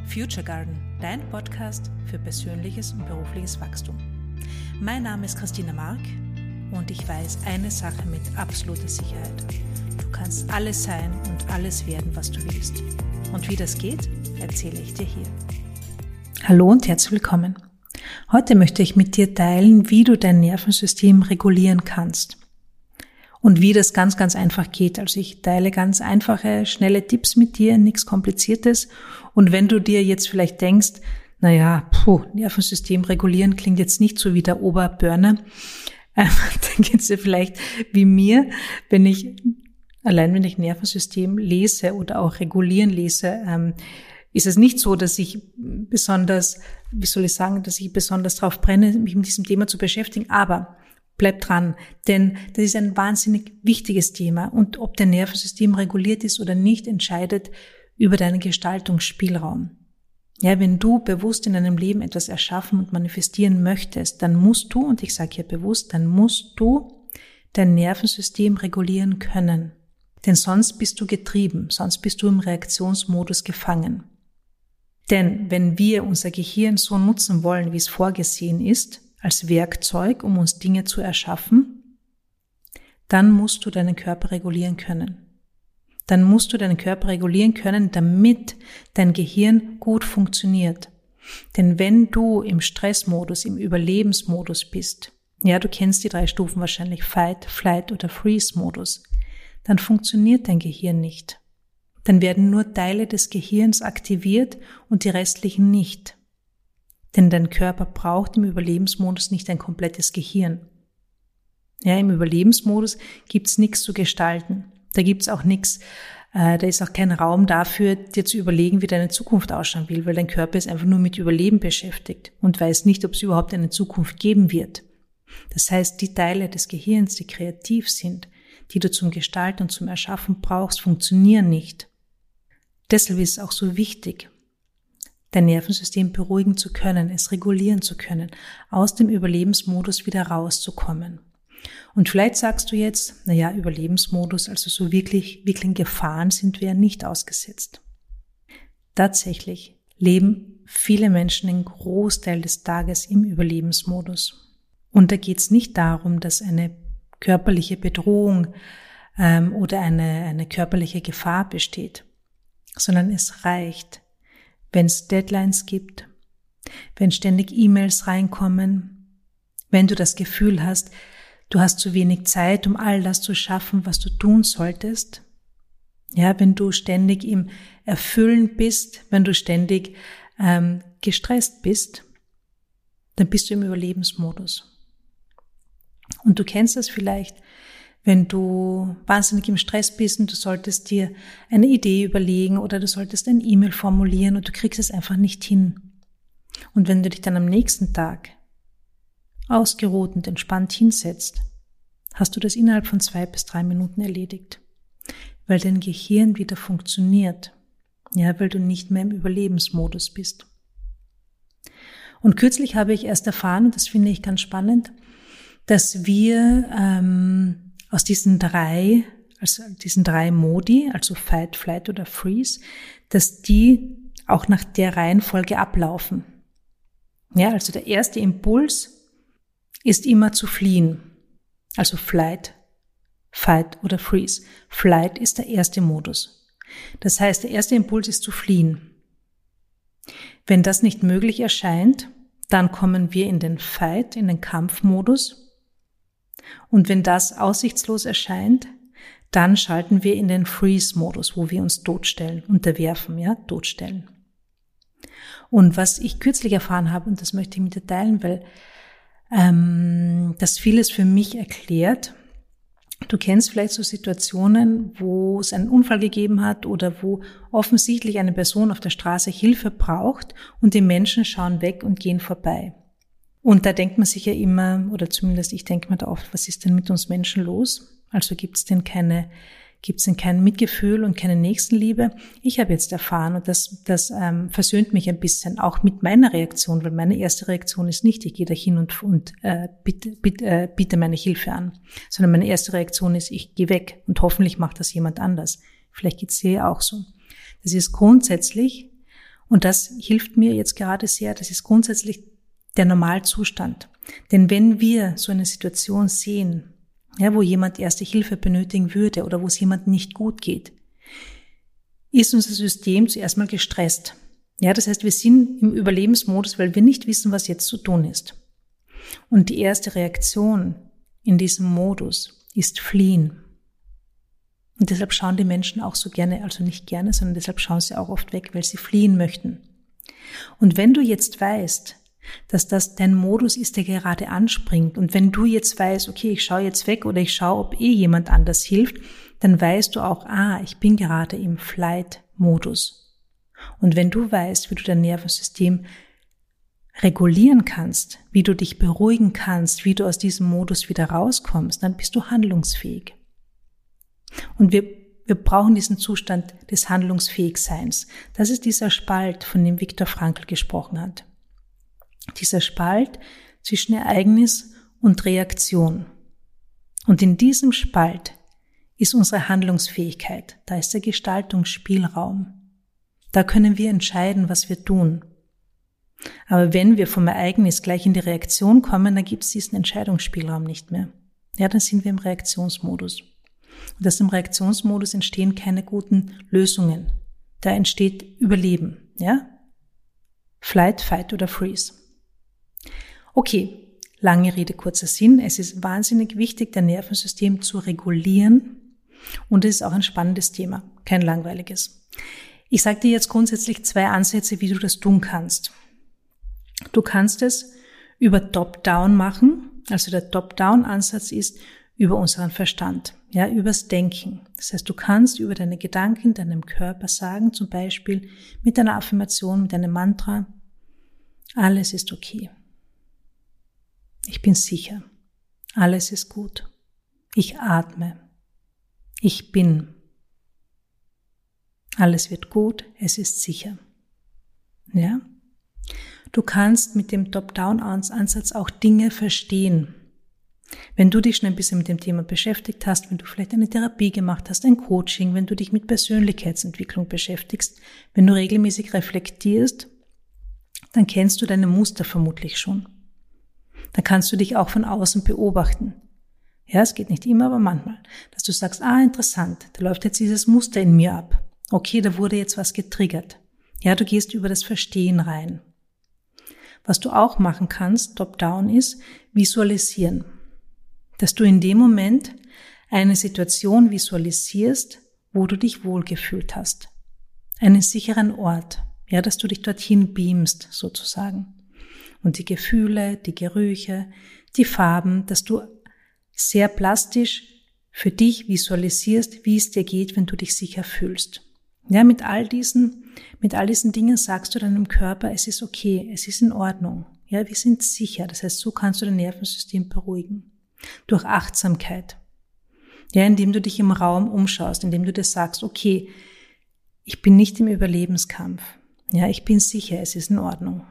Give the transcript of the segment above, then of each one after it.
Future Garden, dein Podcast für persönliches und berufliches Wachstum. Mein Name ist Christina Mark und ich weiß eine Sache mit absoluter Sicherheit. Du kannst alles sein und alles werden, was du willst. Und wie das geht, erzähle ich dir hier. Hallo und herzlich willkommen. Heute möchte ich mit dir teilen, wie du dein Nervensystem regulieren kannst. Und wie das ganz, ganz einfach geht. Also ich teile ganz einfache, schnelle Tipps mit dir, nichts Kompliziertes. Und wenn du dir jetzt vielleicht denkst, Nervensystem regulieren klingt jetzt nicht so wie der Oberburner, dann geht's dir vielleicht wie mir, wenn ich Nervensystem lese oder auch regulieren lese, ist es nicht so, dass ich besonders drauf brenne, mich mit diesem Thema zu beschäftigen, aber bleib dran, denn das ist ein wahnsinnig wichtiges Thema und ob dein Nervensystem reguliert ist oder nicht, entscheidet über deinen Gestaltungsspielraum. Ja, wenn du bewusst in deinem Leben etwas erschaffen und manifestieren möchtest, dann musst du, und ich sage hier bewusst, dann musst du dein Nervensystem regulieren können. Denn sonst bist du getrieben, sonst bist du im Reaktionsmodus gefangen. Denn wenn wir unser Gehirn so nutzen wollen, wie es vorgesehen ist, als Werkzeug, um uns Dinge zu erschaffen, dann musst du deinen Körper regulieren können. Dann musst du deinen Körper regulieren können, damit dein Gehirn gut funktioniert. Denn wenn du im Stressmodus, im Überlebensmodus bist, ja, du kennst die 3 Stufen wahrscheinlich, Fight, Flight oder Freeze-Modus, dann funktioniert dein Gehirn nicht. Dann werden nur Teile des Gehirns aktiviert und die restlichen nicht. Denn dein Körper braucht im Überlebensmodus nicht ein komplettes Gehirn. Ja, im Überlebensmodus gibt's nichts zu gestalten. Da gibt's auch nichts, da ist auch kein Raum dafür, dir zu überlegen, wie deine Zukunft ausschauen will, weil dein Körper ist einfach nur mit Überleben beschäftigt und weiß nicht, ob es überhaupt eine Zukunft geben wird. Das heißt, die Teile des Gehirns, die kreativ sind, die du zum Gestalten und zum Erschaffen brauchst, funktionieren nicht. Deshalb ist es auch so wichtig, dein Nervensystem beruhigen zu können, es regulieren zu können, aus dem Überlebensmodus wieder rauszukommen. Und vielleicht sagst du jetzt, Überlebensmodus, also so wirklich Gefahren sind wir nicht ausgesetzt. Tatsächlich leben viele Menschen den Großteil des Tages im Überlebensmodus. Und da geht es nicht darum, dass eine körperliche Bedrohung oder eine körperliche Gefahr besteht, sondern es reicht, wenn es Deadlines gibt, wenn ständig E-Mails reinkommen, wenn du das Gefühl hast, du hast zu wenig Zeit, um all das zu schaffen, was du tun solltest. Ja, wenn du ständig im Erfüllen bist, wenn du ständig gestresst bist, dann bist du im Überlebensmodus. Und du kennst das vielleicht, wenn du wahnsinnig im Stress bist und du solltest dir eine Idee überlegen oder du solltest ein E-Mail formulieren und du kriegst es einfach nicht hin. Und wenn du dich dann am nächsten Tag ausgeruht und entspannt hinsetzt, hast du das innerhalb von 2 bis 3 Minuten erledigt, weil dein Gehirn wieder funktioniert, ja, weil du nicht mehr im Überlebensmodus bist. Und kürzlich habe ich erst erfahren, und das finde ich ganz spannend, dass wir aus diesen 3 Modi, also Fight, Flight oder Freeze, dass die auch nach der Reihenfolge ablaufen. Ja, also der erste Impuls ist immer zu fliehen. Also Flight, Fight oder Freeze. Flight ist der erste Modus. Das heißt, der erste Impuls ist zu fliehen. Wenn das nicht möglich erscheint, dann kommen wir in den Fight, in den Kampfmodus. Und wenn das aussichtslos erscheint, dann schalten wir in den Freeze-Modus, wo wir uns totstellen, totstellen. Und was ich kürzlich erfahren habe, und das möchte ich mit dir teilen, weil das vieles für mich erklärt. Du kennst vielleicht so Situationen, wo es einen Unfall gegeben hat oder wo offensichtlich eine Person auf der Straße Hilfe braucht und die Menschen schauen weg und gehen vorbei. Und da denkt man sich ja immer, oder zumindest ich denke mir da oft, was ist denn mit uns Menschen los? Also gibt's denn kein Mitgefühl und keine Nächstenliebe? Ich habe jetzt erfahren, und das versöhnt mich ein bisschen, auch mit meiner Reaktion, weil meine erste Reaktion ist nicht, ich gehe da hin und biete meine Hilfe an, sondern meine erste Reaktion ist, ich gehe weg und hoffentlich macht das jemand anders. Vielleicht geht's dir ja auch so. Das ist grundsätzlich Und das hilft mir jetzt gerade sehr. Das ist grundsätzlich der Normalzustand. Denn wenn wir so eine Situation sehen, ja, wo jemand erste Hilfe benötigen würde oder wo es jemandem nicht gut geht, ist unser System zuerst mal gestresst. Ja, das heißt, wir sind im Überlebensmodus, weil wir nicht wissen, was jetzt zu tun ist. Und die erste Reaktion in diesem Modus ist Fliehen. Und deshalb schauen die Menschen auch so gerne, also nicht gerne, sondern deshalb schauen sie auch oft weg, weil sie fliehen möchten. Und wenn du jetzt weißt, dass das dein Modus ist, der gerade anspringt, und wenn du jetzt weißt, okay, ich schaue jetzt weg oder ich schaue, ob jemand anders hilft, dann weißt du auch, ich bin gerade im Flight-Modus. Und wenn du weißt, wie du dein Nervensystem regulieren kannst, wie du dich beruhigen kannst, wie du aus diesem Modus wieder rauskommst, dann bist du handlungsfähig. Und wir brauchen diesen Zustand des Handlungsfähigseins. Das ist dieser Spalt, von dem Viktor Frankl gesprochen hat. Dieser Spalt zwischen Ereignis und Reaktion. Und in diesem Spalt ist unsere Handlungsfähigkeit. Da ist der Gestaltungsspielraum. Da können wir entscheiden, was wir tun. Aber wenn wir vom Ereignis gleich in die Reaktion kommen, dann gibt es diesen Entscheidungsspielraum nicht mehr. Ja, dann sind wir im Reaktionsmodus. Und aus dem Reaktionsmodus entstehen keine guten Lösungen. Da entsteht Überleben. Ja? Flight, Fight oder Freeze. Okay, lange Rede, kurzer Sinn. Es ist wahnsinnig wichtig, dein Nervensystem zu regulieren. Und es ist auch ein spannendes Thema, kein langweiliges. Ich sage dir jetzt grundsätzlich 2 Ansätze, wie du das tun kannst. Du kannst es über Top-Down machen. Also der Top-Down-Ansatz ist über unseren Verstand, ja, übers Denken. Das heißt, du kannst über deine Gedanken deinem Körper sagen, zum Beispiel mit einer Affirmation, mit einem Mantra, alles ist okay. Ich bin sicher. Alles ist gut. Ich atme. Ich bin. Alles wird gut. Es ist sicher. Ja? Du kannst mit dem Top-Down-Ansatz auch Dinge verstehen. Wenn du dich schon ein bisschen mit dem Thema beschäftigt hast, wenn du vielleicht eine Therapie gemacht hast, ein Coaching, wenn du dich mit Persönlichkeitsentwicklung beschäftigst, wenn du regelmäßig reflektierst, dann kennst du deine Muster vermutlich schon. Dann kannst du dich auch von außen beobachten. Ja, es geht nicht immer, aber manchmal. Dass du sagst, interessant, da läuft jetzt dieses Muster in mir ab. Okay, da wurde jetzt was getriggert. Ja, du gehst über das Verstehen rein. Was du auch machen kannst, top-down, ist visualisieren. Dass du in dem Moment eine Situation visualisierst, wo du dich wohlgefühlt hast. Einen sicheren Ort. Ja, dass du dich dorthin beamst, sozusagen. Und die Gefühle, die Gerüche, die Farben, dass du sehr plastisch für dich visualisierst, wie es dir geht, wenn du dich sicher fühlst. Ja, mit all diesen Dingen sagst du deinem Körper, es ist okay, es ist in Ordnung. Ja, wir sind sicher. Das heißt, so kannst du dein Nervensystem beruhigen. Durch Achtsamkeit. Ja, indem du dich im Raum umschaust, indem du dir sagst, okay, ich bin nicht im Überlebenskampf. Ja, ich bin sicher, es ist in Ordnung.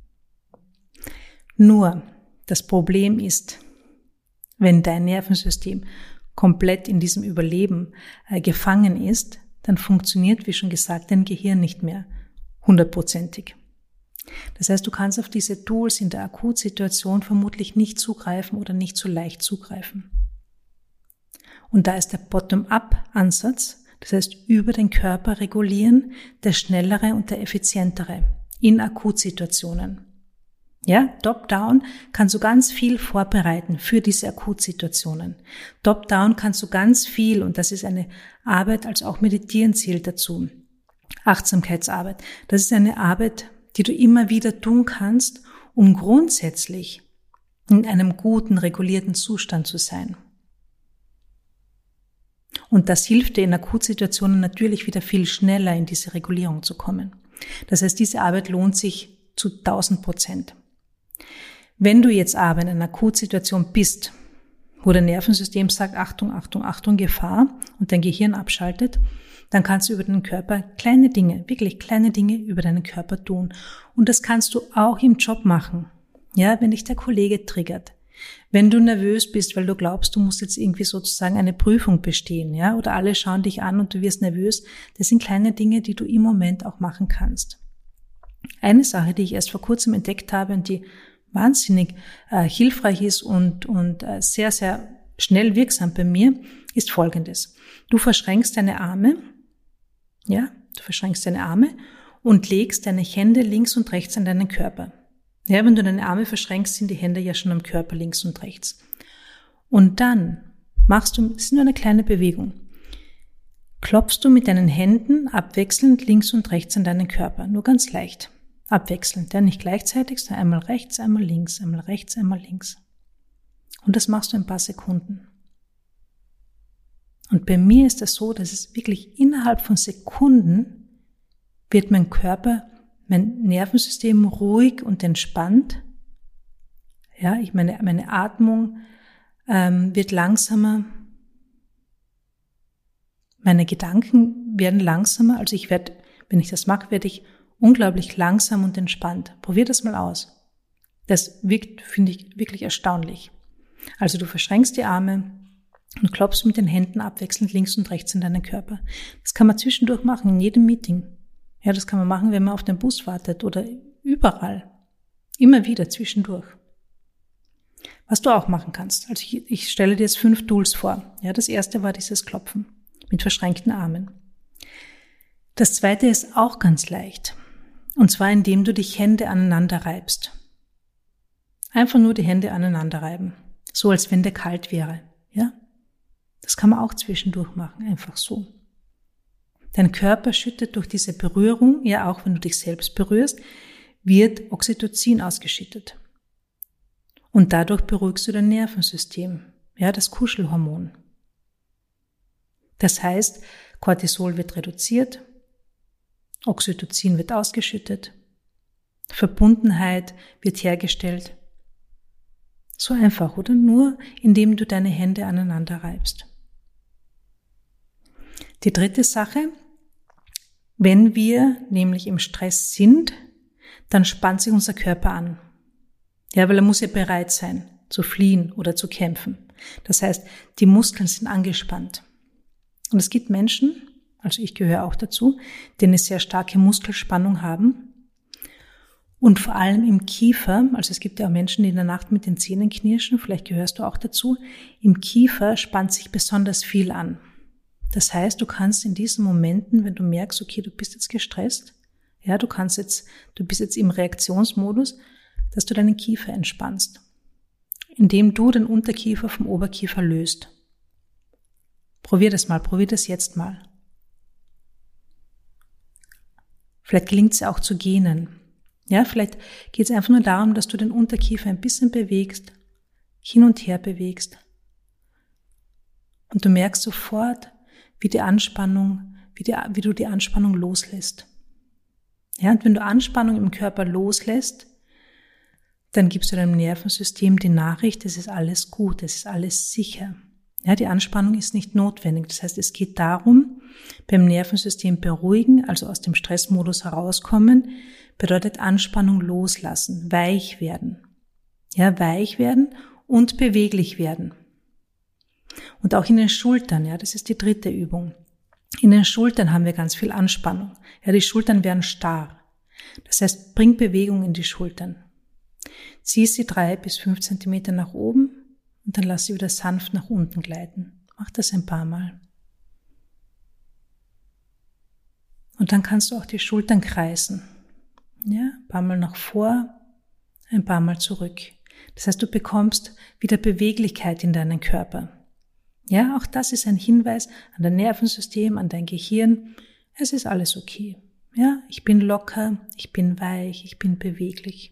Nur, das Problem ist, wenn dein Nervensystem komplett in diesem Überleben gefangen ist, dann funktioniert, wie schon gesagt, dein Gehirn nicht mehr 100%. Das heißt, du kannst auf diese Tools in der Akutsituation vermutlich nicht zugreifen oder nicht so leicht zugreifen. Und da ist der Bottom-up-Ansatz, das heißt über den Körper regulieren, der schnellere und der effizientere in Akutsituationen. Ja, Top-down kannst du ganz viel vorbereiten für diese Akutsituationen. Top-down kannst du ganz viel, und das ist eine Arbeit, als auch Meditieren zählt dazu. Achtsamkeitsarbeit. Das ist eine Arbeit, die du immer wieder tun kannst, um grundsätzlich in einem guten, regulierten Zustand zu sein. Und das hilft dir in Akutsituationen natürlich wieder viel schneller in diese Regulierung zu kommen. Das heißt, diese Arbeit lohnt sich zu 1000%. Wenn du jetzt aber in einer Akutsituation bist, wo dein Nervensystem sagt, Achtung, Achtung, Achtung, Gefahr, und dein Gehirn abschaltet, dann kannst du über deinen Körper kleine Dinge, wirklich kleine Dinge über deinen Körper tun. Und das kannst du auch im Job machen. Ja, wenn dich der Kollege triggert, wenn du nervös bist, weil du glaubst, du musst jetzt irgendwie sozusagen eine Prüfung bestehen, ja, oder alle schauen dich an und du wirst nervös. Das sind kleine Dinge, die du im Moment auch machen kannst. Eine Sache, die ich erst vor kurzem entdeckt habe und die wahnsinnig hilfreich ist und sehr, sehr schnell wirksam bei mir, ist Folgendes. Du verschränkst deine Arme, und legst deine Hände links und rechts an deinen Körper. Ja, wenn du deine Arme verschränkst, sind die Hände ja schon am Körper links und rechts. Und dann das ist nur eine kleine Bewegung, klopfst du mit deinen Händen abwechselnd links und rechts an deinen Körper, nur ganz leicht, abwechselnd, ja, nicht gleichzeitig, sondern einmal rechts, einmal links, einmal rechts, einmal links. Und das machst du ein paar Sekunden. Und bei mir ist es so, dass es wirklich innerhalb von Sekunden wird mein Körper, mein Nervensystem ruhig und entspannt. Ja, meine Atmung wird langsamer. Meine Gedanken werden langsamer. Also wenn ich das mache, werde ich unglaublich langsam und entspannt. Probier das mal aus. Das wirkt, finde ich, wirklich erstaunlich. Also du verschränkst die Arme und klopfst mit den Händen abwechselnd links und rechts in deinen Körper. Das kann man zwischendurch machen, in jedem Meeting. Ja, das kann man machen, wenn man auf den Bus wartet oder überall. Immer wieder zwischendurch. Was du auch machen kannst. Also ich stelle dir jetzt 5 Tools vor. Ja, das erste war dieses Klopfen mit verschränkten Armen. Das zweite ist auch ganz leicht. Und zwar, indem du die Hände aneinander reibst. Einfach nur die Hände aneinander reiben. So, als wenn der kalt wäre. Ja? Das kann man auch zwischendurch machen. Einfach so. Dein Körper schüttet durch diese Berührung, ja auch wenn du dich selbst berührst, wird Oxytocin ausgeschüttet. Und dadurch beruhigst du dein Nervensystem, ja, das Kuschelhormon. Das heißt, Cortisol wird reduziert, Oxytocin wird ausgeschüttet, Verbundenheit wird hergestellt. So einfach, oder? Nur indem du deine Hände aneinander reibst. Die dritte Sache, wenn wir nämlich im Stress sind, dann spannt sich unser Körper an. Ja, weil er muss ja bereit sein, zu fliehen oder zu kämpfen. Das heißt, die Muskeln sind angespannt. Und es gibt Menschen, also ich gehöre auch dazu, die eine sehr starke Muskelspannung haben. Und vor allem im Kiefer, also es gibt ja auch Menschen, die in der Nacht mit den Zähnen knirschen, vielleicht gehörst du auch dazu, im Kiefer spannt sich besonders viel an. Das heißt, du kannst in diesen Momenten, wenn du merkst, okay, du bist jetzt gestresst, ja, du bist jetzt im Reaktionsmodus, dass du deinen Kiefer entspannst, indem du den Unterkiefer vom Oberkiefer löst. Probier das jetzt mal. Vielleicht gelingt es auch zu gähnen. Ja, vielleicht geht es einfach nur darum, dass du den Unterkiefer ein bisschen bewegst, hin und her bewegst. Und du merkst sofort, wie du die Anspannung loslässt. Ja, und wenn du Anspannung im Körper loslässt, dann gibst du deinem Nervensystem die Nachricht, es ist alles gut, es ist alles sicher. Ja, die Anspannung ist nicht notwendig. Das heißt, es geht darum, beim Nervensystem beruhigen, also aus dem Stressmodus herauskommen, bedeutet Anspannung loslassen, weich werden. Ja, weich werden und beweglich werden. Und auch in den Schultern, ja, das ist die dritte Übung. In den Schultern haben wir ganz viel Anspannung. Ja, die Schultern werden starr. Das heißt, bring Bewegung in die Schultern. Zieh sie 3 bis 5 Zentimeter nach oben und dann lass sie wieder sanft nach unten gleiten. Mach das ein paar Mal. Und dann kannst du auch die Schultern kreisen. Ja, ein paar Mal nach vor, ein paar Mal zurück. Das heißt, du bekommst wieder Beweglichkeit in deinen Körper. Ja, auch das ist ein Hinweis an dein Nervensystem, an dein Gehirn. Es ist alles okay. Ja, ich bin locker, ich bin weich, ich bin beweglich.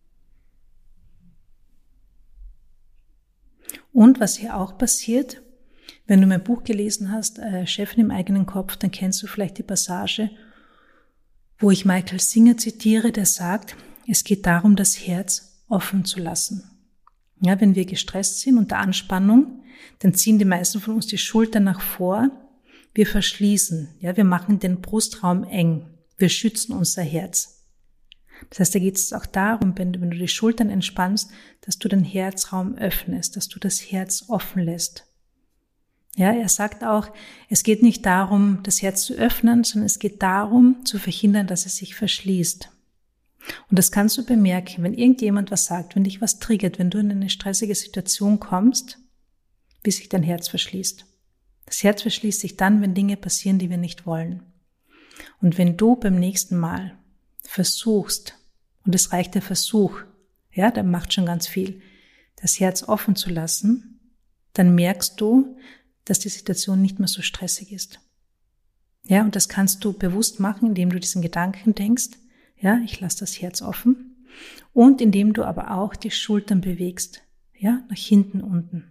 Und was hier auch passiert, wenn du mein Buch gelesen hast, Chefin im eigenen Kopf, dann kennst du vielleicht die Passage, wo ich Michael Singer zitiere, der sagt, es geht darum, das Herz offen zu lassen. Ja, wenn wir gestresst sind unter Anspannung, dann ziehen die meisten von uns die Schultern nach vor, wir verschließen, ja, wir machen den Brustraum eng, wir schützen unser Herz. Das heißt, da geht es auch darum, wenn du die Schultern entspannst, dass du den Herzraum öffnest, dass du das Herz offen lässt. Ja, er sagt auch, es geht nicht darum, das Herz zu öffnen, sondern es geht darum, zu verhindern, dass es sich verschließt. Und das kannst du bemerken, wenn irgendjemand was sagt, wenn dich was triggert, wenn du in eine stressige Situation kommst, wie sich dein Herz verschließt. Das Herz verschließt sich dann, wenn Dinge passieren, die wir nicht wollen. Und wenn du beim nächsten Mal versuchst, und es reicht der Versuch, ja, der macht schon ganz viel, das Herz offen zu lassen, dann merkst du, dass die Situation nicht mehr so stressig ist. Ja, und das kannst du bewusst machen, indem du diesen Gedanken denkst, ja, ich lasse das Herz offen, und indem du aber auch die Schultern bewegst, ja, nach hinten, unten.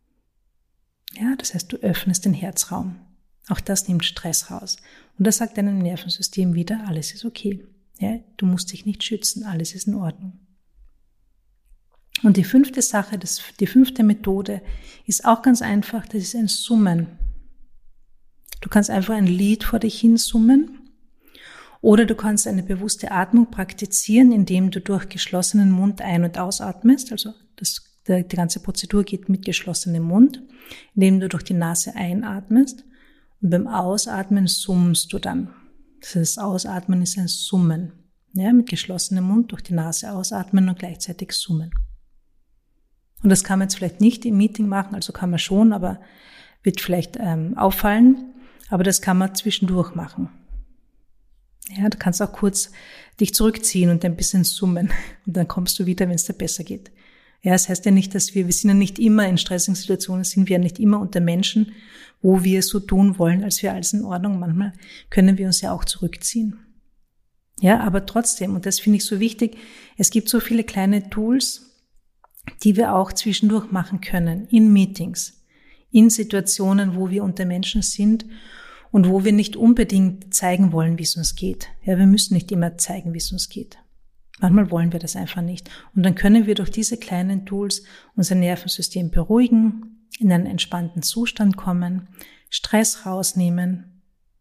Ja, das heißt, du öffnest den Herzraum. Auch das nimmt Stress raus. Und das sagt deinem Nervensystem wieder, alles ist okay. Ja, du musst dich nicht schützen, alles ist in Ordnung. Und die fünfte Sache, die fünfte Methode ist auch ganz einfach, das ist ein Summen. Du kannst einfach ein Lied vor dich hin summen oder du kannst eine bewusste Atmung praktizieren, indem du durch geschlossenen Mund ein- und ausatmest. Also die ganze Prozedur geht mit geschlossenem Mund, indem du durch die Nase einatmest und beim Ausatmen summst du dann. Das Ausatmen ist ein Summen. Ja, mit geschlossenem Mund durch die Nase ausatmen und gleichzeitig summen. Und das kann man jetzt vielleicht nicht im Meeting machen, also kann man schon, aber wird vielleicht auffallen. Aber das kann man zwischendurch machen. Ja, du kannst auch kurz dich zurückziehen und ein bisschen summen. Und dann kommst du wieder, wenn es dir besser geht. Ja, das heißt ja nicht, dass wir sind ja nicht immer in stressigen Situationen, sind wir ja nicht immer unter Menschen, wo wir so tun wollen, als wäre alles in Ordnung. Manchmal können wir uns ja auch zurückziehen. Ja, aber trotzdem, und das finde ich so wichtig, es gibt so viele kleine Tools, die wir auch zwischendurch machen können, in Meetings, in Situationen, wo wir unter Menschen sind und wo wir nicht unbedingt zeigen wollen, wie es uns geht. Ja, wir müssen nicht immer zeigen, wie es uns geht. Manchmal wollen wir das einfach nicht. Und dann können wir durch diese kleinen Tools unser Nervensystem beruhigen, in einen entspannten Zustand kommen, Stress rausnehmen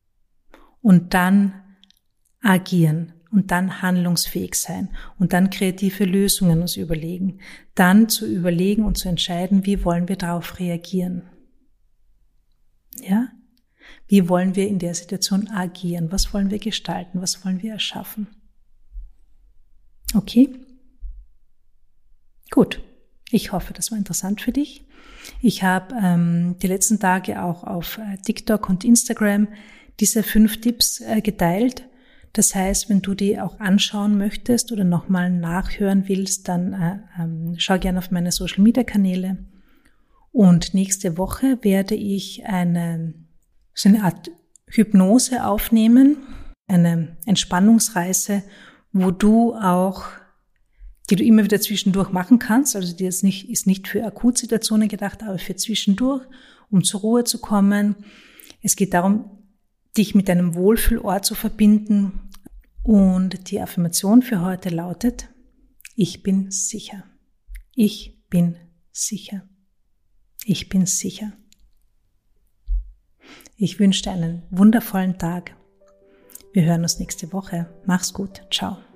und dann agieren und dann handlungsfähig sein und dann kreative Lösungen uns überlegen. Dann zu überlegen und zu entscheiden, wie wollen wir darauf reagieren. Ja? Wie wollen wir in der Situation agieren? Was wollen wir gestalten? Was wollen wir erschaffen? Okay? Gut. Ich hoffe, das war interessant für dich. Ich habe die letzten Tage auch auf TikTok und Instagram diese 5 Tipps geteilt. Das heißt, wenn du die auch anschauen möchtest oder nochmal nachhören willst, dann schau gerne auf meine Social-Media-Kanäle. Und nächste Woche werde ich so eine Art Hypnose aufnehmen, eine Entspannungsreise, wo du auch, die du immer wieder zwischendurch machen kannst. Also die ist nicht für Akutsituationen gedacht, aber für zwischendurch, um zur Ruhe zu kommen. Es geht darum, dich mit deinem Wohlfühlort zu verbinden. Und die Affirmation für heute lautet: Ich bin sicher. Ich bin sicher. Ich bin sicher. Ich wünsche dir einen wundervollen Tag. Wir hören uns nächste Woche. Mach's gut. Ciao.